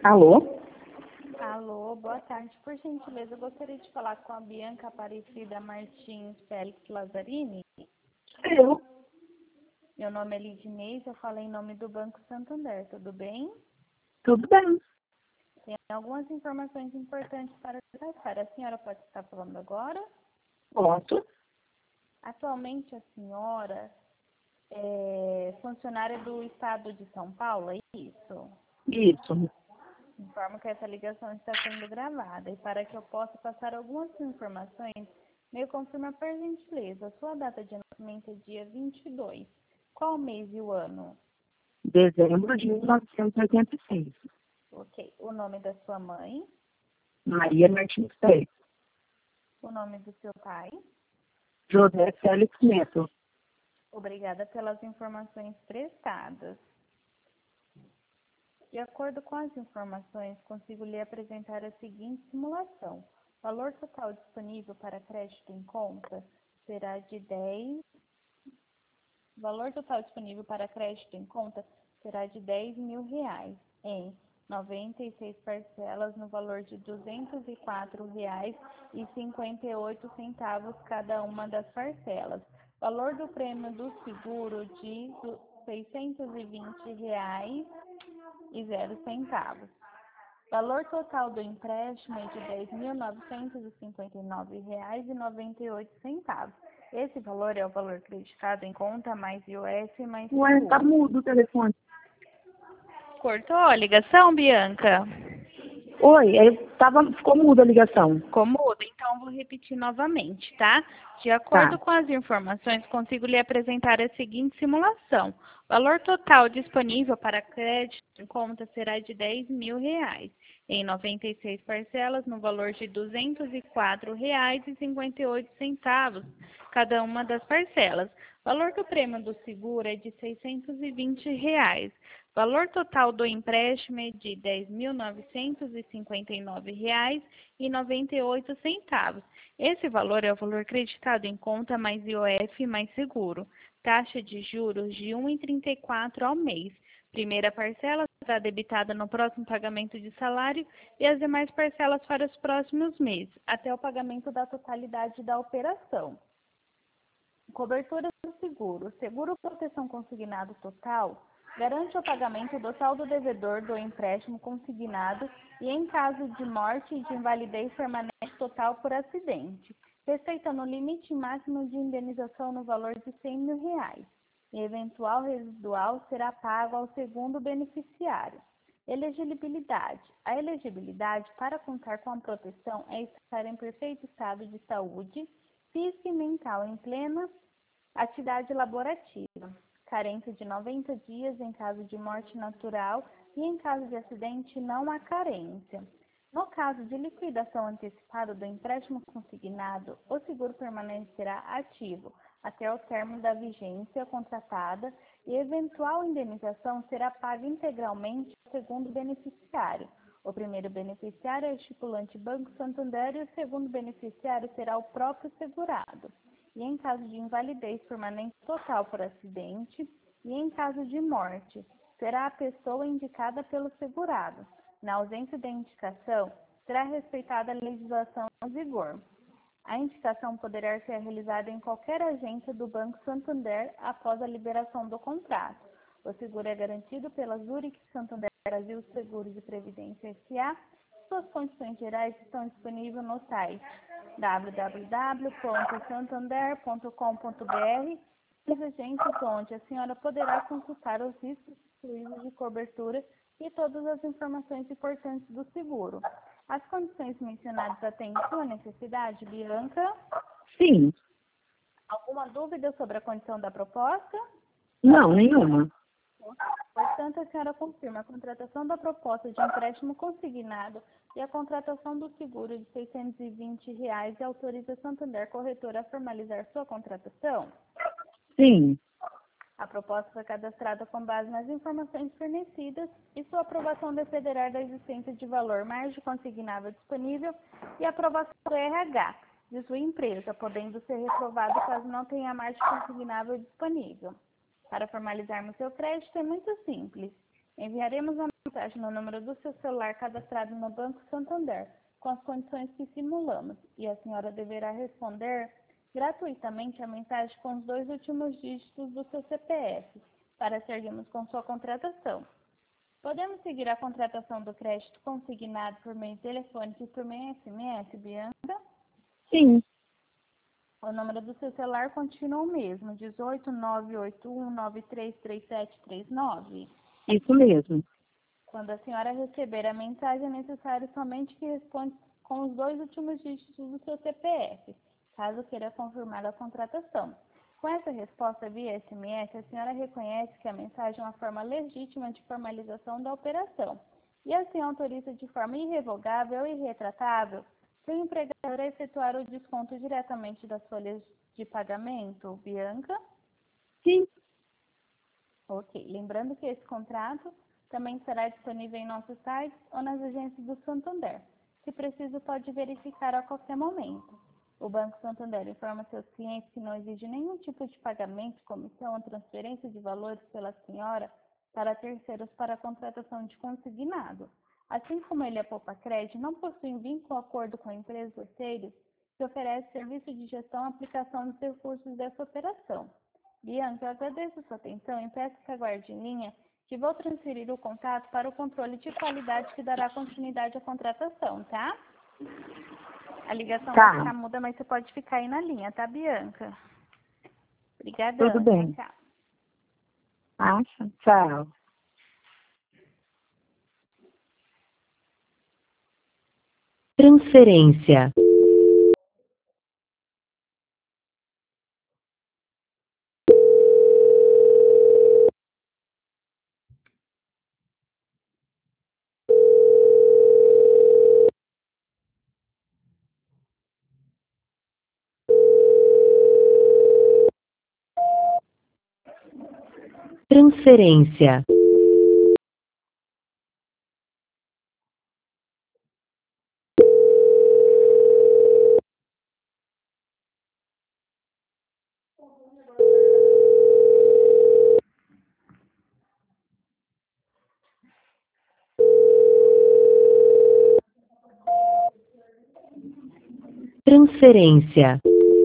Alô? Alô, boa tarde. Por gentileza, eu gostaria de falar com a Bianca Aparecida Martins Félix Lazzarini. Eu? Meu nome é Lidinês, eu falo em nome do Banco Santander, tudo bem? Tudo bem. Tem algumas informações importantes para tratar. A senhora pode estar falando agora? Posso? Atualmente a senhora é funcionária do Estado de São Paulo, é isso? Isso. Informo que essa ligação está sendo gravada e para que eu possa passar algumas informações, me confirma por gentileza. A sua data de nascimento é dia 22. Qual o mês e o ano? Dezembro de 1986. Ok. O nome da sua mãe? Maria Martins Félix. O nome do seu pai? José Félix Neto. Obrigada pelas informações prestadas. De acordo com as informações, consigo lhe apresentar a seguinte simulação. O valor total disponível para crédito em conta será de 10. O valor total disponível para crédito em conta será de R$ 10.000 em 96 parcelas no valor de R$ 204,58 cada uma das parcelas. Valor do prêmio do seguro de R$ 620,00. Valor total do empréstimo é de R$ 10.959,98. Esse valor é o valor creditado em conta mais IOF mais Ué, tá seguro. mudo o telefone. Cortou a ligação, Bianca? Oi, ficou muda a ligação. Ficou mudo? Então vou repetir novamente, tá? De Tá. acordo com as informações, consigo lhe apresentar a seguinte simulação. O valor total disponível para crédito em conta será de R$ 10.000 em 96 parcelas no valor de R$ 204,58 cada uma das parcelas. Valor do prêmio do seguro é de R$ 620. Valor total do empréstimo é de R$ 10.959,98. Esse valor é o valor creditado em conta mais IOF mais seguro. Taxa de juros de 1,34 ao mês. Primeira parcela será debitada no próximo pagamento de salário e as demais parcelas para os próximos meses, até o pagamento da totalidade da operação. Cobertura do seguro. Seguro proteção consignado total garante o pagamento do saldo devedor do empréstimo consignado e em caso de morte e de invalidez permanente total por acidente, respeitando o limite máximo de indenização no valor de R$ 100.000. E eventual residual será pago ao segundo beneficiário. Elegibilidade. A elegibilidade para contar com a proteção é estar em perfeito estado de saúde física e mental em plena atividade laborativa, carência de 90 dias em caso de morte natural e em caso de acidente não há carência. No caso de liquidação antecipada do empréstimo consignado, o seguro permanecerá ativo até o término da vigência contratada e eventual indenização será paga integralmente ao segundo beneficiário. O primeiro beneficiário é o estipulante Banco Santander e o segundo beneficiário será o próprio segurado. E em caso de invalidez permanente total por acidente e em caso de morte, será a pessoa indicada pelo segurado. Na ausência da indicação, será respeitada a legislação em vigor. A indicação poderá ser realizada em qualquer agência do Banco Santander após a liberação do contrato. O seguro é garantido pela Zurich Santander Brasil Seguros e Previdência S.A. Suas condições gerais estão disponíveis no site www.santander.com.br e agências onde a senhora poderá consultar os riscos excluídos de cobertura e todas as informações importantes do seguro. As condições mencionadas atendem sua necessidade, Bianca? Sim. Alguma dúvida sobre a condição da proposta? Não, nenhuma. Portanto, a senhora confirma a contratação da proposta de empréstimo consignado e a contratação do seguro de R$ 620 e autoriza a Santander Corretora a formalizar sua contratação? Sim. A proposta foi cadastrada com base nas informações fornecidas e sua aprovação dependerá da existência de valor margem consignável disponível e aprovação do RH de sua empresa, podendo ser reprovado caso não tenha margem consignável disponível. Para formalizarmos seu crédito é muito simples. Enviaremos uma mensagem no número do seu celular cadastrado no Banco Santander, com as condições que simulamos, e a senhora deverá responder gratuitamente a mensagem com os 2 últimos dígitos do seu CPF, para seguirmos com sua contratação. Podemos seguir a contratação do crédito consignado por meio telefônico e por meio SMS, Bianca? Sim, O número do seu celular continua o mesmo, 18981933739. isso mesmo. Quando a senhora receber a mensagem, é necessário somente que responda com os 2 últimos dígitos do seu CPF, caso queira confirmar a contratação. Com essa resposta via SMS, a senhora reconhece que a mensagem é uma forma legítima de formalização da operação e assim autoriza de forma irrevogável e irretratável seu empregador a efetuar o desconto diretamente das folhas de pagamento, Bianca? Sim, Ok. Lembrando que esse contrato também estará disponível em nosso site ou nas agências do Santander. Se preciso, pode verificar a qualquer momento. O Banco Santander informa seus clientes que não exige nenhum tipo de pagamento, comissão ou transferência de valores pela senhora para terceiros para a contratação de consignado. Assim como ele é Poupa Crédito, não possui vínculo ou acordo com empresas ou terceiros que oferece serviço de gestão e aplicação dos recursos dessa operação. Bianca, eu agradeço a sua atenção e peço que aguarde em linha que vou transferir o contato para o controle de qualidade que dará continuidade à contratação, tá? A ligação vai ficar tá, muda, mas você pode ficar aí na linha, tá, Bianca? tudo Obrigadão, tchau, bem. tchau. Acha? Tchau. Transferência. Transferência. Transferência.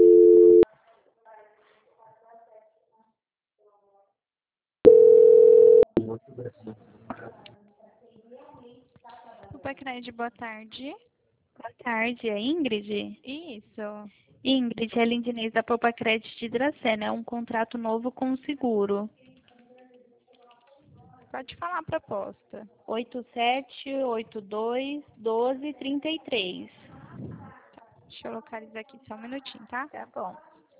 Poupa Crédito, boa tarde. Boa tarde, é Ingrid? Isso. Ingrid, é Lindinês da Poupa Crédito de Dracena. É um contrato novo com o seguro. Pode falar a proposta. 87821233. Deixa eu localizar aqui só um minutinho, tá? Tá bom.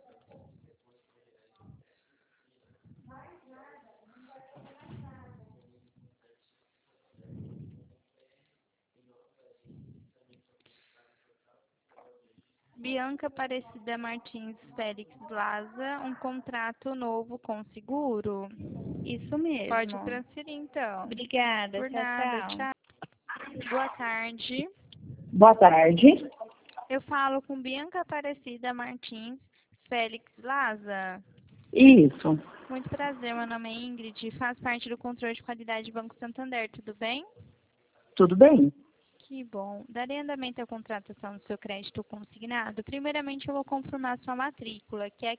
Bianca Aparecida Martins Félix Laza, um contrato novo com seguro. Isso Pode mesmo. transferir, então. Obrigada. Por Tchau, nada, tchau. tchau. Boa tarde. Boa tarde. Eu falo com Bianca Aparecida Martins Félix Laza. Isso, Muito prazer, meu nome é Ingrid, faço parte do controle de qualidade do Banco Santander, tudo bem? tudo bem? Que bom. Darei andamento à contratação do seu crédito consignado. Primeiramente, eu vou confirmar sua matrícula, que é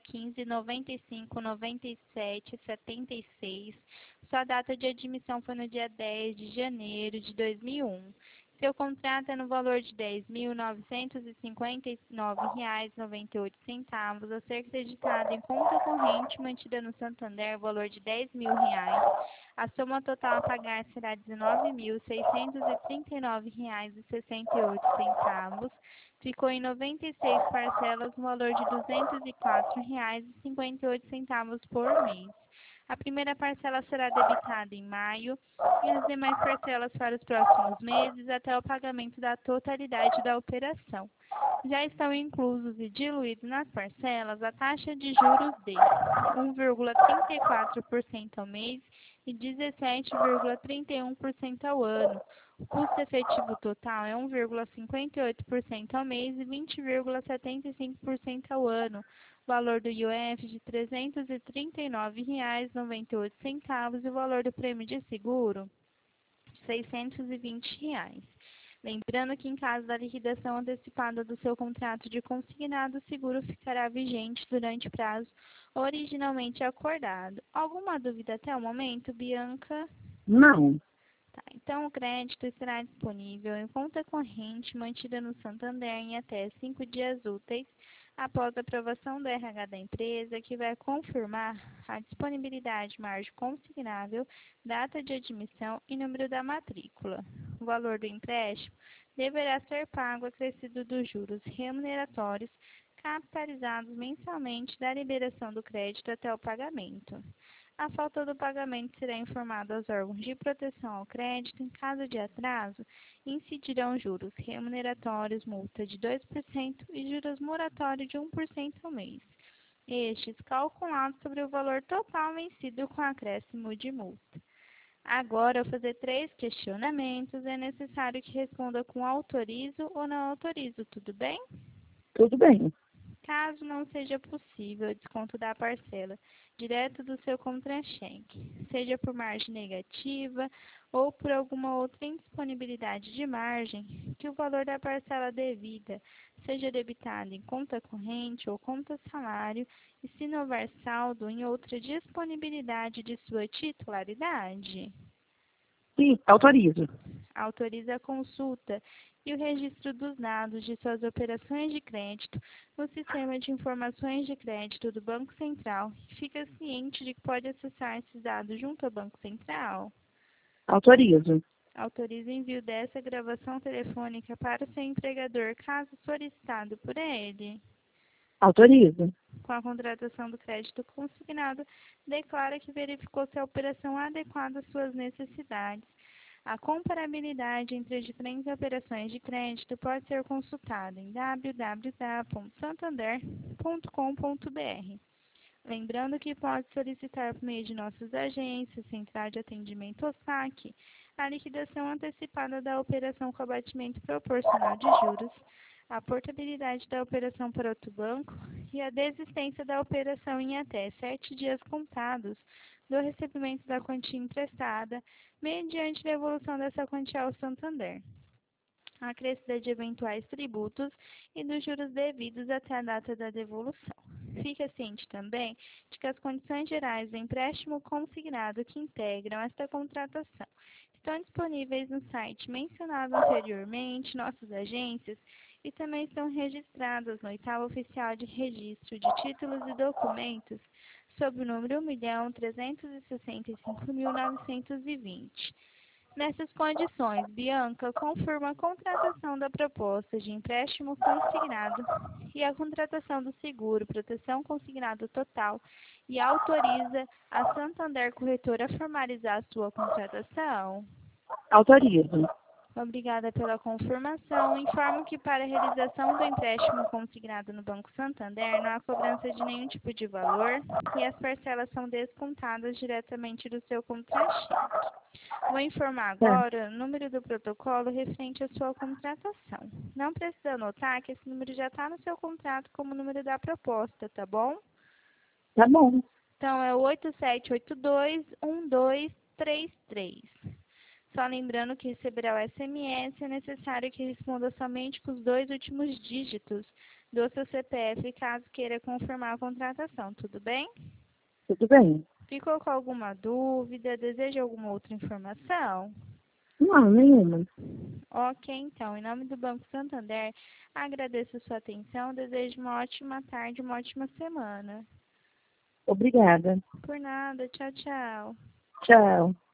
15959776. Sua data de admissão foi no dia 10 de janeiro de 2001. Seu contrato é no valor de R$ 10.959,98, a ser acreditado em conta corrente mantida no Santander, valor de R$ 10.000. A soma total a pagar será R$ 19.639,68. Ficou em 96 parcelas no valor de R$ 204,58 por mês. A primeira parcela será debitada em maio e as demais parcelas para os próximos meses até o pagamento da totalidade da operação. Já estão inclusos e diluídos nas parcelas a taxa de juros de 1,34% ao mês e 17,31% ao ano. O custo efetivo total é 1,58% ao mês e 20,75% ao ano. Valor do IOF de R$ 339,98 e o valor do prêmio de seguro de R$ 620. Lembrando que, em caso da liquidação antecipada do seu contrato de consignado, o seguro ficará vigente durante o prazo originalmente acordado. Alguma dúvida até o momento, Bianca? Não. Tá, então, o crédito estará disponível em conta corrente mantida no Santander em até 5 dias úteis após a aprovação do RH da empresa, que vai confirmar a disponibilidade de margem consignável, data de admissão e número da matrícula. O valor do empréstimo deverá ser pago acrescido dos juros remuneratórios capitalizados mensalmente da liberação do crédito até o pagamento. A falta do pagamento será informada aos órgãos de proteção ao crédito. Em caso de atraso, incidirão juros remuneratórios, multa de 2% e juros moratórios de 1% ao mês. Estes calculados sobre o valor total vencido com acréscimo de multa. Agora, ao fazer 3 questionamentos, é necessário que responda com autorizo ou não autorizo, tudo bem? Tudo bem. Caso não seja possível o desconto da parcela direto do seu contra-cheque, seja por margem negativa ou por alguma outra indisponibilidade de margem, que o valor da parcela devida seja debitado em conta corrente ou conta salário e se não houver saldo em outra disponibilidade de sua titularidade. Sim, autorizo. Autoriza a consulta e o registro dos dados de suas operações de crédito no Sistema de Informações de Crédito do Banco Central e fica ciente de que pode acessar esses dados junto ao Banco Central. Autorizo. Autoriza o envio dessa gravação telefônica para o seu empregador, caso solicitado por ele. Autorizo. Com a contratação do crédito consignado, declara que verificou se a operação adequada às suas necessidades. A comparabilidade entre as diferentes operações de crédito pode ser consultada em www.santander.com.br. Lembrando que pode solicitar por meio de nossas agências, Central de Atendimento ou SAC, a liquidação antecipada da operação com abatimento proporcional de juros, a portabilidade da operação para outro banco e a desistência da operação em até 7 dias contados do recebimento da quantia emprestada, mediante devolução dessa quantia ao Santander, a acrescida de eventuais tributos e dos juros devidos até a data da devolução. Fica ciente também de que as condições gerais do empréstimo consignado que integram esta contratação estão disponíveis no site mencionado anteriormente, nossas agências, e também estão registradas no 8º Oficial de Registro de Títulos e Documentos, sob o número 1.365.920. Nessas condições, Bianca confirma a contratação da proposta de empréstimo consignado e a contratação do seguro proteção consignado total e autoriza a Santander Corretora a formalizar a sua contratação. Autorizo. Obrigada pela confirmação. Informo que para a realização do empréstimo consignado no Banco Santander não há cobrança de nenhum tipo de valor e as parcelas são descontadas diretamente do seu contra-cheque. Vou informar agora o número do protocolo referente à sua contratação. Não precisa anotar que esse número já está no seu contrato como número da proposta, tá bom? Tá bom. Então, é o 8782-1233. Só lembrando que receberá o SMS, é necessário que responda somente com os 2 últimos dígitos do seu CPF, caso queira confirmar a contratação, tudo bem? Tudo bem. Ficou com alguma dúvida? Deseja alguma outra informação? Não, nenhuma. Ok, então, em nome do Banco Santander, agradeço a sua atenção, desejo uma ótima tarde, uma ótima semana. Obrigada. Por nada, tchau, tchau. Tchau.